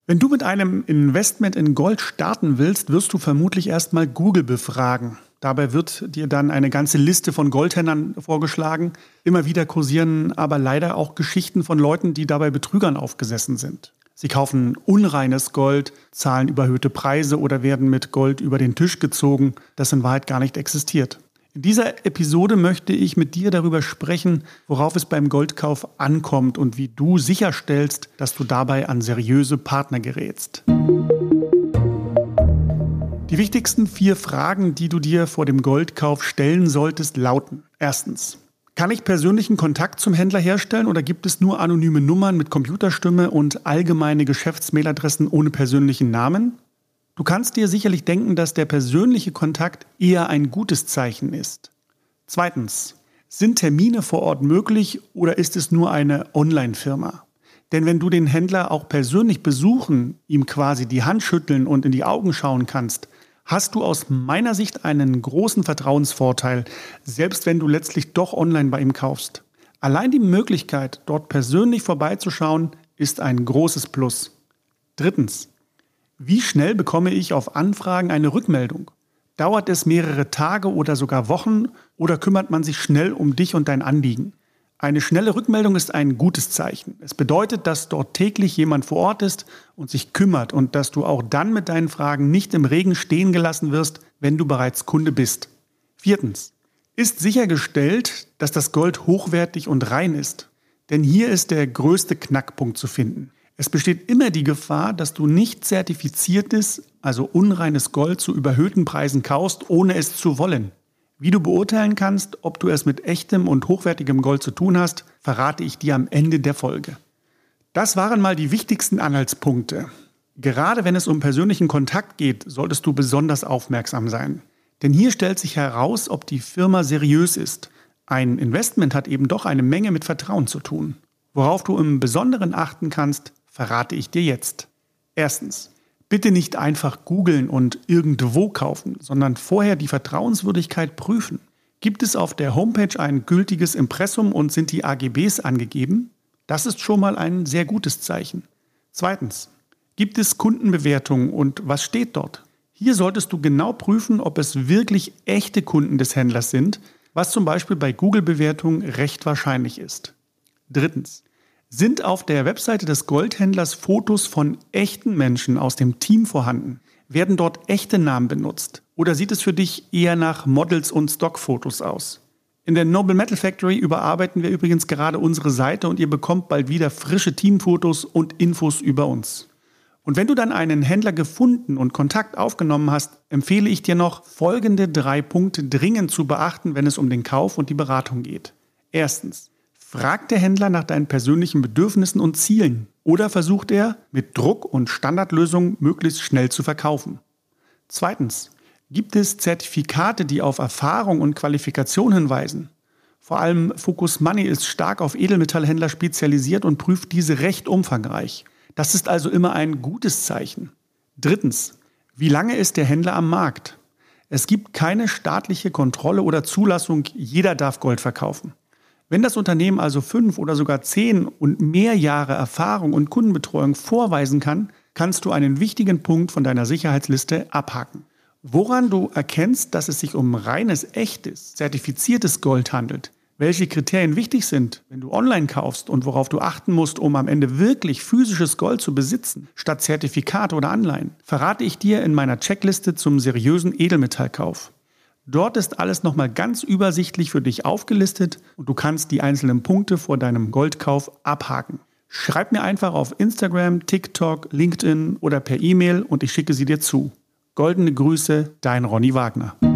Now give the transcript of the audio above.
Wenn du mit einem Investment in Gold starten willst, wirst du vermutlich erstmal Google befragen. Dabei wird dir dann eine ganze Liste von Goldhändlern vorgeschlagen. Immer wieder kursieren aber leider auch Geschichten von Leuten, die dabei Betrügern aufgesessen sind. Sie kaufen unreines Gold, zahlen überhöhte Preise oder werden mit Gold über den Tisch gezogen, das in Wahrheit gar nicht existiert. In dieser Episode möchte ich mit dir darüber sprechen, worauf es beim Goldkauf ankommt und wie du sicherstellst, dass du dabei an seriöse Partner gerätst. Die wichtigsten 4 Fragen, die du dir vor dem Goldkauf stellen solltest, lauten: Erstens: Kann ich persönlichen Kontakt zum Händler herstellen oder gibt es nur anonyme Nummern mit Computerstimme und allgemeine Geschäftsmailadressen ohne persönlichen Namen? Du kannst dir sicherlich denken, dass der persönliche Kontakt eher ein gutes Zeichen ist. Zweitens: Sind Termine vor Ort möglich oder ist es nur eine Online-Firma? Denn wenn du den Händler auch persönlich besuchen, ihm quasi die Hand schütteln und in die Augen schauen kannst, hast du aus meiner Sicht einen großen Vertrauensvorteil, selbst wenn du letztlich doch online bei ihm kaufst. Allein die Möglichkeit, dort persönlich vorbeizuschauen, ist ein großes Plus. Drittens: Wie schnell bekomme ich auf Anfragen eine Rückmeldung? Dauert es mehrere Tage oder sogar Wochen oder kümmert man sich schnell um dich und dein Anliegen? Eine schnelle Rückmeldung ist ein gutes Zeichen. Es bedeutet, dass dort täglich jemand vor Ort ist und sich kümmert und dass du auch dann mit deinen Fragen nicht im Regen stehen gelassen wirst, wenn du bereits Kunde bist. Viertens: Ist sichergestellt, dass das Gold hochwertig und rein ist? Denn hier ist der größte Knackpunkt zu finden. Es besteht immer die Gefahr, dass du nicht zertifiziertes, also unreines Gold zu überhöhten Preisen kaufst, ohne es zu wollen. Wie du beurteilen kannst, ob du es mit echtem und hochwertigem Gold zu tun hast, verrate ich dir am Ende der Folge. Das waren mal die wichtigsten Anhaltspunkte. Gerade wenn es um persönlichen Kontakt geht, solltest du besonders aufmerksam sein. Denn hier stellt sich heraus, ob die Firma seriös ist. Ein Investment hat eben doch eine Menge mit Vertrauen zu tun. Worauf du im Besonderen achten kannst, verrate ich dir jetzt. Erstens: Bitte nicht einfach googeln und irgendwo kaufen, sondern vorher die Vertrauenswürdigkeit prüfen. Gibt es auf der Homepage ein gültiges Impressum und sind die AGBs angegeben? Das ist schon mal ein sehr gutes Zeichen. Zweitens: Gibt es Kundenbewertungen und was steht dort? Hier solltest du genau prüfen, ob es wirklich echte Kunden des Händlers sind, was zum Beispiel bei Google-Bewertungen recht wahrscheinlich ist. Drittens: Sind auf der Webseite des Goldhändlers Fotos von echten Menschen aus dem Team vorhanden? Werden dort echte Namen benutzt? Oder sieht es für dich eher nach Models und Stockfotos aus? In der Noble Metal Factory überarbeiten wir übrigens gerade unsere Seite und ihr bekommt bald wieder frische Teamfotos und Infos über uns. Und wenn du dann einen Händler gefunden und Kontakt aufgenommen hast, empfehle ich dir noch, folgende 3 Punkte dringend zu beachten, wenn es um den Kauf und die Beratung geht. Erstens: Fragt der Händler nach deinen persönlichen Bedürfnissen und Zielen oder versucht er, mit Druck und Standardlösungen möglichst schnell zu verkaufen? Zweitens: Gibt es Zertifikate, die auf Erfahrung und Qualifikation hinweisen? Vor allem Focus Money ist stark auf Edelmetallhändler spezialisiert und prüft diese recht umfangreich. Das ist also immer ein gutes Zeichen. Drittens: Wie lange ist der Händler am Markt? Es gibt keine staatliche Kontrolle oder Zulassung, jeder darf Gold verkaufen. Wenn das Unternehmen also 5 oder sogar 10 und mehr Jahre Erfahrung und Kundenbetreuung vorweisen kann, kannst du einen wichtigen Punkt von deiner Sicherheitsliste abhaken. Woran du erkennst, dass es sich um reines, echtes, zertifiziertes Gold handelt, welche Kriterien wichtig sind, wenn du online kaufst und worauf du achten musst, um am Ende wirklich physisches Gold zu besitzen, statt Zertifikate oder Anleihen, verrate ich dir in meiner Checkliste zum seriösen Edelmetallkauf. Dort ist alles nochmal ganz übersichtlich für dich aufgelistet und du kannst die einzelnen Punkte vor deinem Goldkauf abhaken. Schreib mir einfach auf Instagram, TikTok, LinkedIn oder per E-Mail und ich schicke sie dir zu. Goldene Grüße, dein Ronny Wagner.